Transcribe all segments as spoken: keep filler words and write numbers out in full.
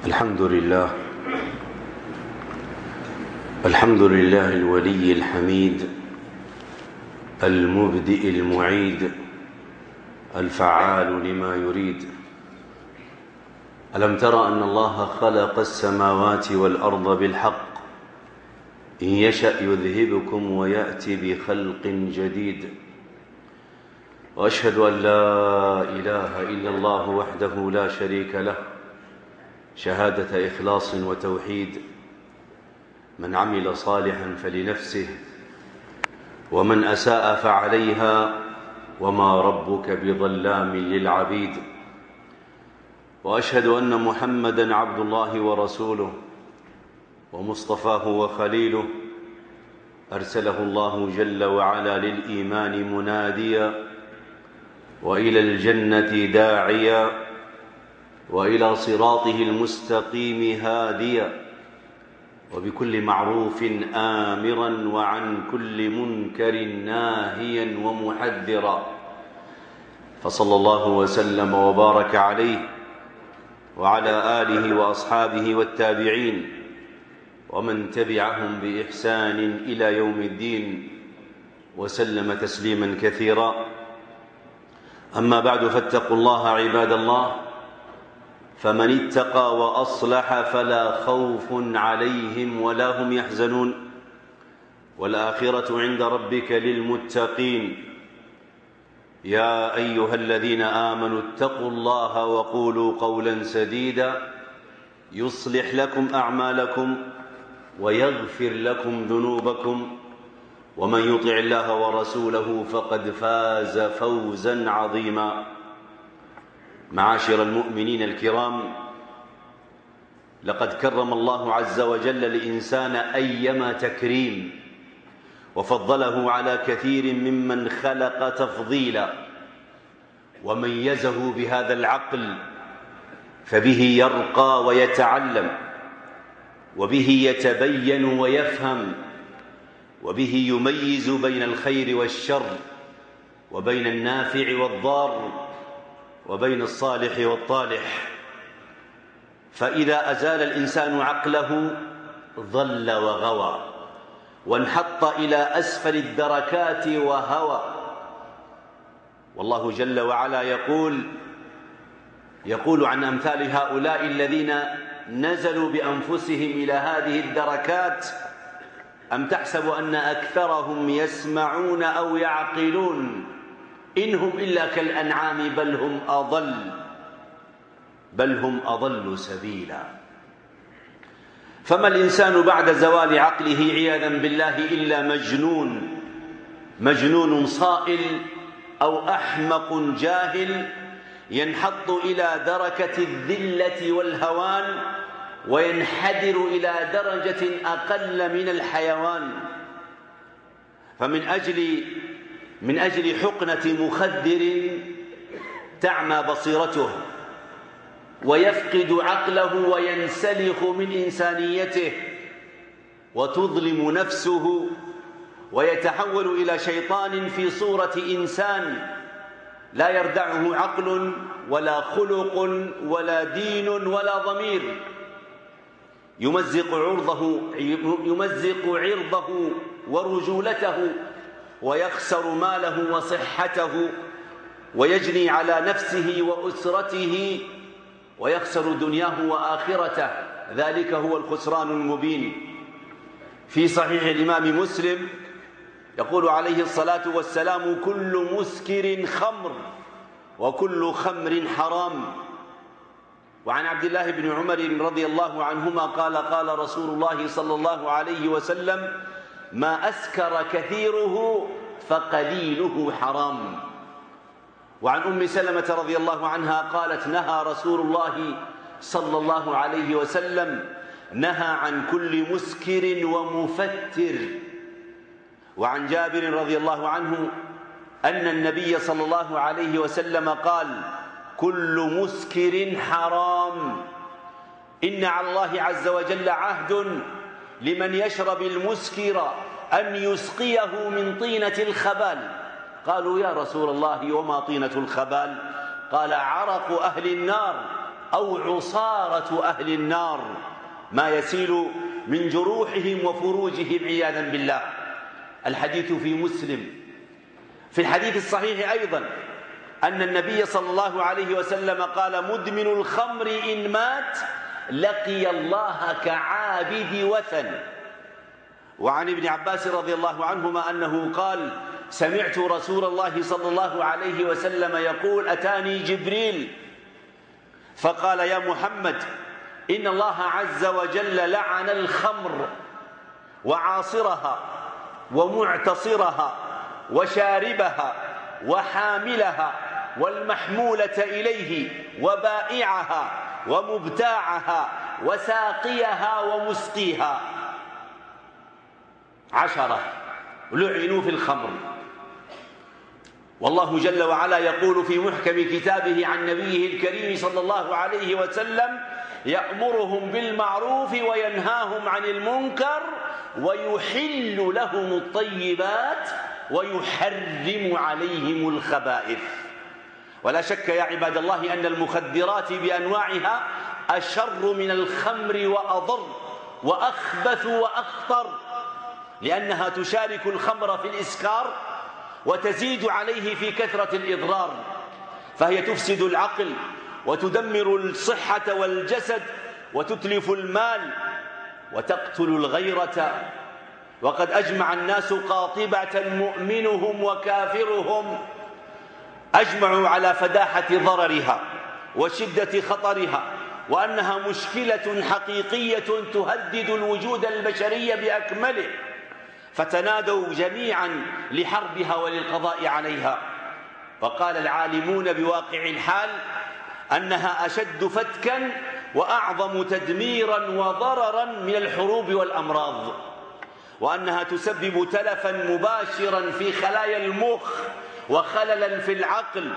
الحمد لله الحمد لله الولي الحميد المبدئ المعيد الفعال لما يريد. ألم تر أن الله خلق السماوات والأرض بالحق إن يشأ يذهبكم ويأتي بخلق جديد. وأشهد أن لا إله إلا الله وحده لا شريك له شهادة إخلاص وتوحيد. من عمل صالحا فلنفسه ومن أساء فعليها وما ربك بظلام للعبيد. وأشهد أن محمدًا عبد الله ورسوله ومصطفاه وخليله أرسله الله جل وعلا للإيمان مناديا وإلى الجنة داعيا وإلى صراطه المستقيم هاديا وبكل معروف آمرا وعن كل منكر ناهيا ومحذرا. فصلى الله وسلم وبارك عليه وعلى آله وأصحابه والتابعين ومن تبعهم بإحسان إلى يوم الدين وسلم تسليما كثيرا. أما بعد، فاتقوا الله عباد الله، فمن اتقى وأصلح فلا خوف عليهم ولا هم يحزنون، والآخرة عند ربك للمتقين. يا أيها الذين آمنوا اتقوا الله وقولوا قولا سديدا يصلح لكم أعمالكم ويغفر لكم ذنوبكم، ومن يطع الله ورسوله فقد فاز فوزا عظيما. معاشر المؤمنين الكرام، لقد كرم الله عز وجل الإنسان أيما تكريم، وفضله على كثير ممن خلق تفضيلا، وميزه بهذا العقل، فبه يرقى ويتعلم، وبه يتبين ويفهم، وبه يميز بين الخير والشر، وبين النافع والضار، وبين الصالح والطالح. فإذا أزال الإنسان عقله ضل وغوى وانحط إلى أسفل الدركات وهوى. والله جل وعلا يقول يقول عن أمثال هؤلاء الذين نزلوا بأنفسهم إلى هذه الدركات: أم تحسب أن أكثرهم يسمعون أو يعقلون إن هم إلا كالأنعام بل هم أضل بل هم أضل سبيلا. فما الإنسان بعد زوال عقله عياذا بالله إلا مجنون مجنون صائل أو أحمق جاهل، ينحط إلى دركة الذلة والهوان وينحدر إلى درجة أقل من الحيوان. فمن أجل من أجل حقنة مخدر تعمى بصيرته ويفقد عقله وينسلخ من إنسانيته وتظلم نفسه ويتحول إلى شيطان في صورة إنسان لا يردعه عقل ولا خلق ولا دين ولا ضمير، يمزق عرضه يمزق عرضه ورجولته، ويخسر ماله وصحته، ويجني على نفسه وأسرته، ويخسر دنياه وآخرته. ذلك هو الخسران المبين. في صحيح الإمام مسلم يقول عليه الصلاة والسلام: كل مسكر خمر وكل خمر حرام. وعن عبد الله بن عمر رضي الله عنهما قال: قال رسول الله صلى الله عليه وسلم: ما أسكر كثيره فقليله حرام. وعن أم سلمة رضي الله عنها قالت: نهى رسول الله صلى الله عليه وسلم نهى عن كل مسكر ومفتر. وعن جابر رضي الله عنه أن النبي صلى الله عليه وسلم قال: كل مسكر حرام. إن على الله عز وجل عهد لمن يشرب المسكر أن يسقيه من طينة الخبال. قالوا: يا رسول الله وما طينة الخبال؟ قال: عرق أهل النار أو عصارة أهل النار ما يسيل من جروحهم وفروجهم عياذا بالله. الحديث في مسلم. في الحديث الصحيح أيضا أن النبي صلى الله عليه وسلم قال: مدمن الخمر إن مات لقي الله كعابد وثن. وعن ابن عباس رضي الله عنهما أنه قال: سمعت رسول الله صلى الله عليه وسلم يقول: أتاني جبريل فقال: يا محمد، إن الله عز وجل لعن الخمر وعاصرها ومعتصرها وشاربها وحاملها والمحمولة إليه وبائعها ومبتاعها وساقيها ومسقيها. عشرة لعنوا في الخمر. والله جل وعلا يقول في محكم كتابه عن نبيه الكريم صلى الله عليه وسلم: يأمرهم بالمعروف وينهاهم عن المنكر ويحل لهم الطيبات ويحرم عليهم الخبائث. ولا شك يا عباد الله أن المخدرات بأنواعها أشر من الخمر وأضر وأخبث وأخطر، لأنها تشارك الخمر في الإسكار وتزيد عليه في كثرة الإضرار، فهي تفسد العقل وتدمر الصحة والجسد وتتلف المال وتقتل الغيرة. وقد أجمع الناس قاطبة مؤمنهم وكافرهم أجمعوا على فداحة ضررها وشدة خطرها، وأنها مشكلة حقيقية تهدد الوجود البشري بأكمله، فتنادوا جميعا لحربها وللقضاء عليها. وقال العالمون بواقع الحال أنها أشد فتكا وأعظم تدميرا وضررا من الحروب والأمراض، وأنها تسبب تلفا مباشرا في خلايا المخ وخللا في العقل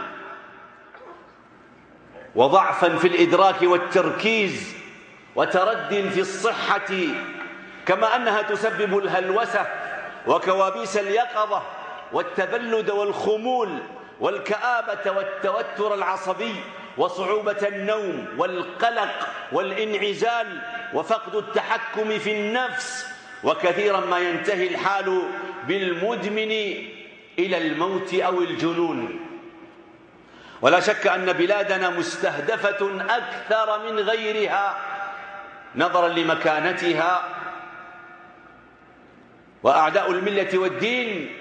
وضعفا في الإدراك والتركيز وترد في الصحة، كما أنها تسبب الهلوسة وكوابيس اليقظة والتبلد والخمول والكآبة والتوتر العصبي وصعوبة النوم والقلق والانعزال وفقد التحكم في النفس، وكثيرا ما ينتهي الحال بالمدمن إلى الموت أو الجنون. ولا شك أن بلادنا مستهدفة أكثر من غيرها نظرا لمكانتها، وأعداء الملة والدين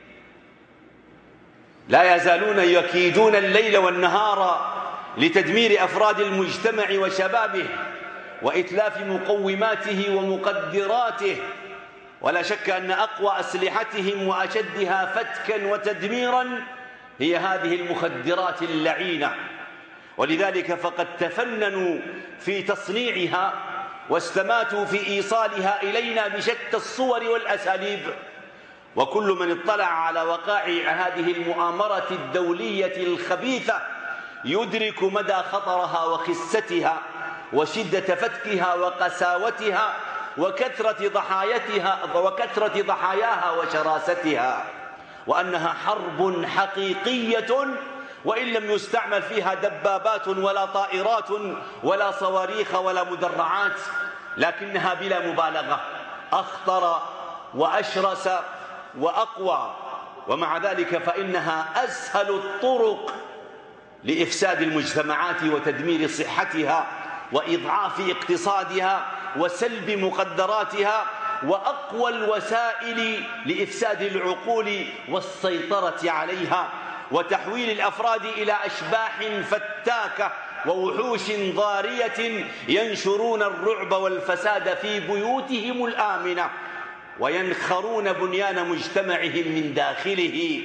لا يزالون يكيدون الليل والنهار لتدمير أفراد المجتمع وشبابه وإتلاف مقوماته ومقدراته. ولا شك أن أقوى أسلحتهم وأشدها فتكا وتدميرا هي هذه المخدرات اللعينة، ولذلك فقد تفننوا في تصنيعها واستماتوا في إيصالها إلينا بشتى الصور والأساليب. وكل من اطلع على وقائع هذه المؤامرة الدولية الخبيثة يدرك مدى خطرها وخستها وشدة فتكها وقساوتها وكثرة ضحايتها وكثرة ضحاياها وشراستها، وأنها حرب حقيقية وإن لم يستعمل فيها دبابات ولا طائرات ولا صواريخ ولا مدرعات، لكنها بلا مبالغة أخطر وأشرس وأقوى. ومع ذلك فإنها أسهل الطرق لإفساد المجتمعات وتدمير صحتها وإضعاف اقتصادها وسلب مقدراتها، وأقوى الوسائل لإفساد العقول والسيطرة عليها وتحويل الأفراد إلى أشباح فتاكة ووحوش ضارية ينشرون الرعب والفساد في بيوتهم الآمنة وينخرون بنيان مجتمعهم من داخله.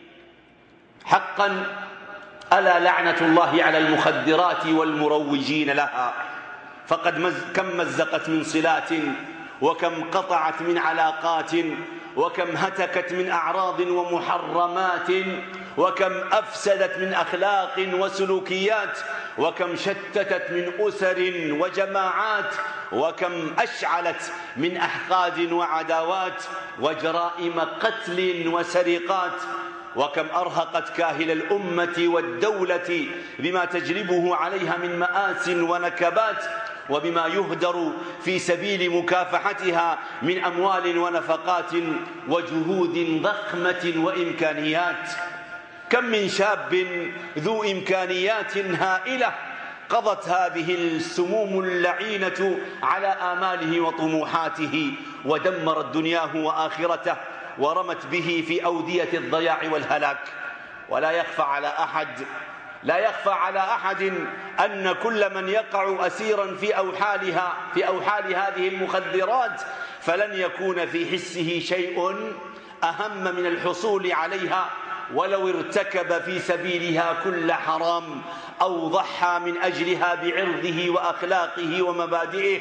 حقا ألا لعنة الله على المخدرات والمروجين لها، فقد مز كم مزقت من صلات وكم قطعت من علاقات وكم هتكت من أعراض ومحرمات وكم أفسدت من أخلاق وسلوكيات وكم شتتت من أسر وجماعات وكم أشعلت من أحقاد وعداوات وجرائم قتل وسرقات. وكم أرهقت كاهل الأمة والدولة بما تجلبه عليها من مآس ونكبات، وبما يهدر في سبيل مكافحتها من أموال ونفقات وجهود ضخمة وإمكانيات. كم من شاب ذو إمكانيات هائلة قضت هذه السموم اللعينة على آماله وطموحاته، ودمرت دنياه وآخرته، ورمت به في أودية الضياع والهلاك. ولا يخفى على أحد لا يخفى على أحد أن كل من يقع أسيرا في أوحالها في أوحال هذه المخدرات فلن يكون في حسه شيء أهم من الحصول عليها، ولو ارتكب في سبيلها كل حرام أو ضحى من أجلها بعرضه وأخلاقه ومبادئه.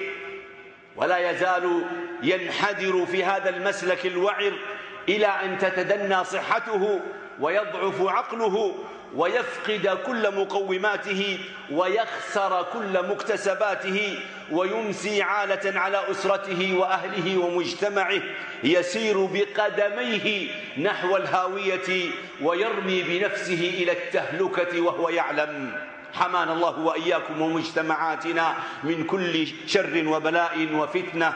ولا يزال ينحدر في هذا المسلك الوعر إلى أن تتدنى صحته ويضعف عقله ويفقد كل مقوماته ويخسر كل مكتسباته، ويمسي عالة على أسرته وأهله ومجتمعه، يسير بقدميه نحو الهاوية ويرمي بنفسه إلى التهلكة وهو يعلم. حمانا الله وإياكم ومجتمعاتنا من كل شر وبلاء وفتنة.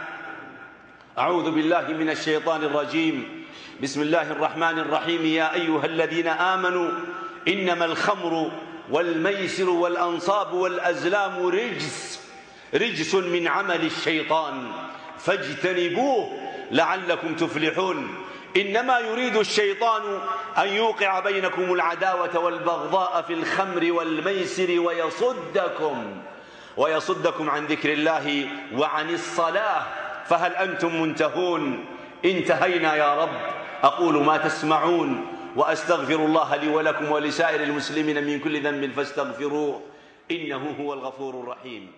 أعوذ بالله من الشيطان الرجيم. بسم الله الرحمن الرحيم. يا أيها الذين آمنوا إنما الخمر والميسر والأنصاب والأزلام رجس رجس من عمل الشيطان فاجتنبوه لعلكم تفلحون. إنما يريد الشيطان أن يوقع بينكم العداوة والبغضاء في الخمر والميسر ويصدكم ويصدكم عن ذكر الله وعن الصلاة فهل أنتم منتهون؟ انتهينا يا رب. أقول ما تسمعون وأستغفر الله لي ولكم ولسائر المسلمين من كل ذنب فاستغفروه إنه هو الغفور الرحيم.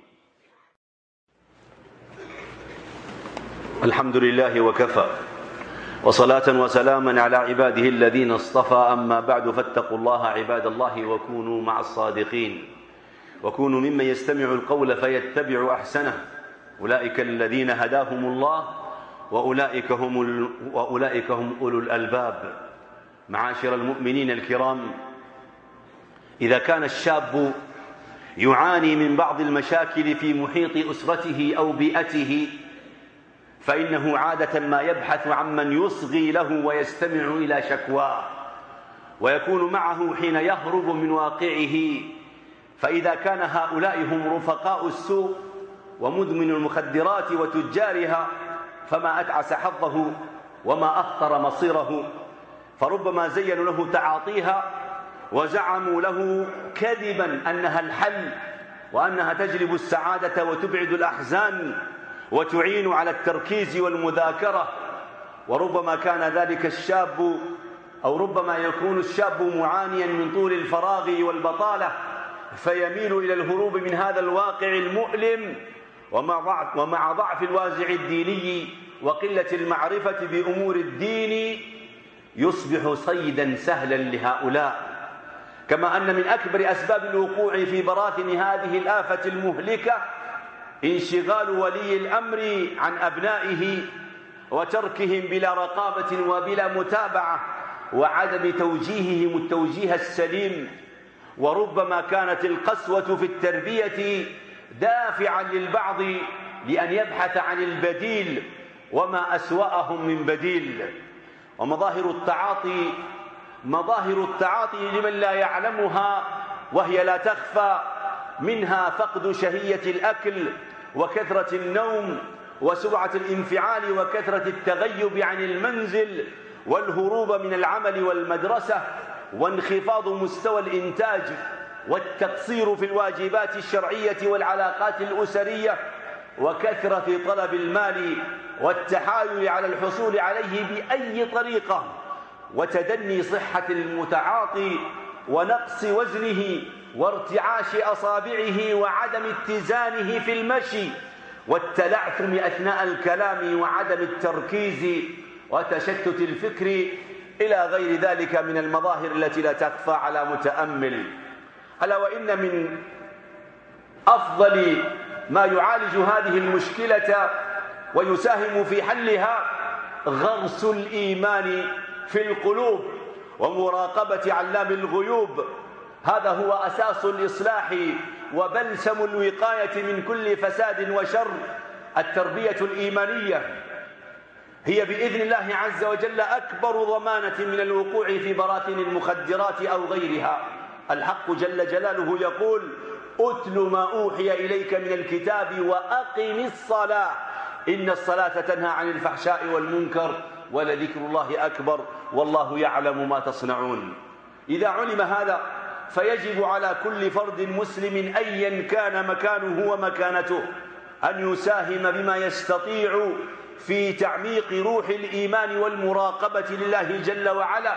الحمد لله وكفى، وصلاة وسلاما على عباده الذين اصطفى، أما بعد فاتقوا الله عباد الله وكونوا مع الصادقين، وكونوا ممن يستمع القول فيتبع أحسنه. أولئك الذين هداهم الله وأولئك هم, ال... وأولئك هم أولو الألباب. معاشر المؤمنين الكرام، إذا كان الشاب يعاني من بعض المشاكل في محيط أسرته أو بيئته فإنه عادة ما يبحث عن من يصغي له ويستمع إلى شكواه ويكون معه حين يهرب من واقعه. فإذا كان هؤلاء هم رفقاء السوء ومدمن المخدرات وتجارها فما أتعس حظه وما أخطر مصيره. فربما زينوا له تعاطيها وزعموا له كذبا أنها الحل وأنها تجلب السعادة وتبعد الأحزان وتعين على التركيز والمذاكرة. وربما كان ذلك الشاب أو ربما يكون الشاب معانيا من طول الفراغ والبطالة فيميل إلى الهروب من هذا الواقع المؤلم، ومع ضعف الوازع الديني وقلة المعرفة بأمور الدين يصبح صيدا سهلا لهؤلاء. كما أن من أكبر أسباب الوقوع في براثن هذه الآفة المهلكة انشغال ولي الأمر عن أبنائه وتركهم بلا رقابة وبلا متابعة وعدم توجيههم التوجيه السليم. وربما كانت القسوة في التربية دافعا للبعض لأن يبحث عن البديل، وما أسوأهم من بديل. ومظاهر التعاطي مظاهر التعاطي لمن لا يعلمها وهي لا تخفى، منها فقد شهية الأكل وكثرة النوم وسرعة الانفعال وكثرة التغيب عن المنزل والهروب من العمل والمدرسة وانخفاض مستوى الإنتاج والتقصير في الواجبات الشرعية والعلاقات الأسرية وكثرة طلب المال والتحايل على الحصول عليه بأي طريقة وتدني صحة المتعاطي ونقص وزنه وارتعاش أصابعه وعدم اتزانه في المشي والتلعثم أثناء الكلام وعدم التركيز وتشتت الفكر إلى غير ذلك من المظاهر التي لا تخفى على متأمل. ألا وإن من أفضل ما يعالج هذه المشكلة ويساهم في حلها غرس الإيمان في القلوب ومراقبة علام الغيوب. هذا هو أساس الإصلاح وبلسم الوقاية من كل فساد وشر. التربية الإيمانية هي بإذن الله عز وجل أكبر ضمانة من الوقوع في براثن المخدرات أو غيرها. الحق جل جلاله يقول: أتل ما أوحي إليك من الكتاب وأقم الصلاة إن الصلاة تنهى عن الفحشاء والمنكر ولذكر الله أكبر والله يعلم ما تصنعون. إذا علم هذا فيجب على كل فرد مسلم أيا كان مكانه ومكانته أن يساهم بما يستطيع في تعميق روح الإيمان والمراقبة لله جل وعلا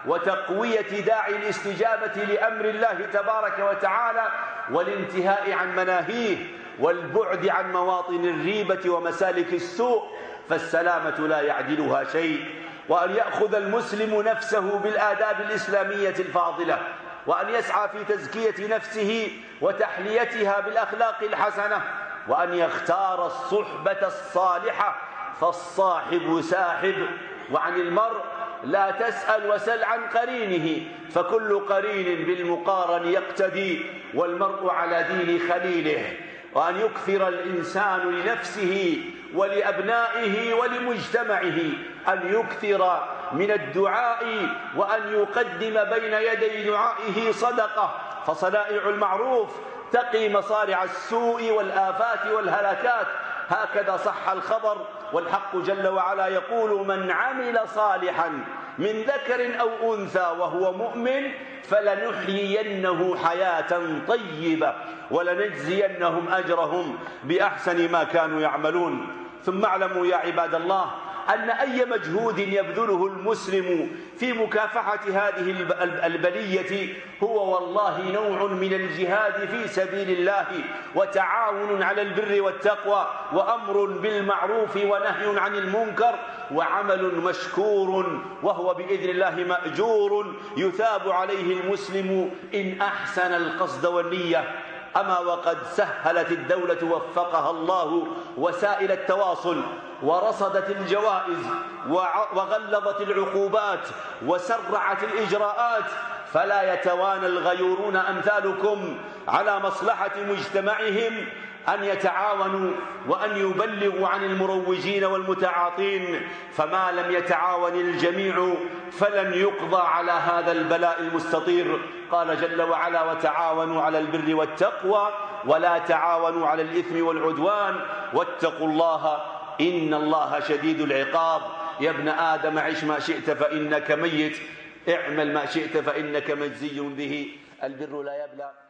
وتقوية داعي الاستجابة لأمر الله تبارك وتعالى والانتهاء عن مناهيه والبعد عن مواطن الريبة ومسالك السوء، فالسلامة لا يعدلها شيء. وأن يأخذ المسلم نفسه بالآداب الإسلامية الفاضلة، وأن يسعى في تزكية نفسه وتحليتها بالأخلاق الحسنة، وأن يختار الصحبة الصالحة، فالصاحب ساحب. وعن المرء لا تسأل وسل عن قرينه، فكل قرين بالمقارن يقتدي، والمرء على دين خليله. وأن يكثر الإنسان لنفسه ولأبنائه ولمجتمعه أن يكثر من الدعاء، وأن يقدم بين يدي دعائه صدقة، فصنائع المعروف تقي مصارع السوء والآفات والهلاكات. هكذا صح الخبر، والحق جل وعلا يقول: من عمل صالحا من ذكر أو أنثى وهو مؤمن فلنحيينه حياة طيبة ولنجزينهم أجرهم بأحسن ما كانوا يعملون. ثم اعلموا يا عباد الله أن أي مجهود يبذله المسلم في مكافحة هذه البلية هو والله نوع من الجهاد في سبيل الله، وتعاون على البر والتقوى، وأمر بالمعروف ونهي عن المنكر، وعمل مشكور وهو بإذن الله مأجور يثاب عليه المسلم إن أحسن القصد والنية. أما وقد سهلت الدولة وفقها الله وسائل التواصل، ورصدت الجوائز وغلظت العقوبات وسرعت الإجراءات، فلا يتوانى الغيورون أمثالكم على مصلحة مجتمعهم أن يتعاونوا وأن يبلغوا عن المروجين والمتعاطين. فما لم يتعاون الجميع فلن يقضى على هذا البلاء المستطير. قال جل وعلا: وتعاونوا على البر والتقوى ولا تعاونوا على الإثم والعدوان واتقوا الله إن الله شديد العقاب. يا ابن آدم عش ما شئت فإنك ميت، اعمل ما شئت فإنك مجزي به. البر لا يبلى